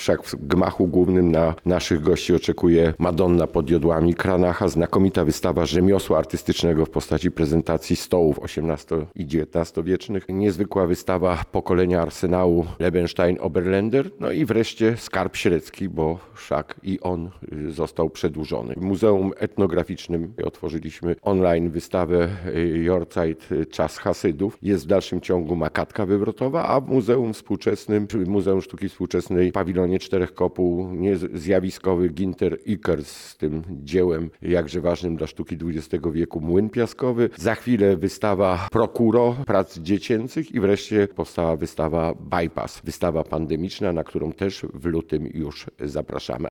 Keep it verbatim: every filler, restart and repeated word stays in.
wszak w gmachu głównym na naszych gości oczekuje Madonna pod jodłami Kranacha, znakomita wystawa rzemiosła artystycznego w postaci prezentacji stołów osiemnasto- i dziewiętnastowiecznych, niezwykła wystawa pokolenia arsenału Lebenstein-Oberländer, no i wreszcie Skarb Średzki, bo wszak i on został przedłużony. W Muzeum Etnograficznym otworzyliśmy online wystawę Jorzeit Czas Hasydów. Jest w dalszym ciągu makatka wywrotowa, a w Muzeum Współczesnym, czy Muzeum Sztuki Współczesnej w pawilonie Czterech Kopuł zjawiskowy Ginter Ikers z tym dziełem jakże ważnym dla sztuki dwudziestego wieku Młyn Piaskowy. Za chwilę wystawa Prokuro prac dziecięcych i wreszcie powstała wystawa Bypass, wystawa pandemiczna, na którą też w lutym już zapraszamy.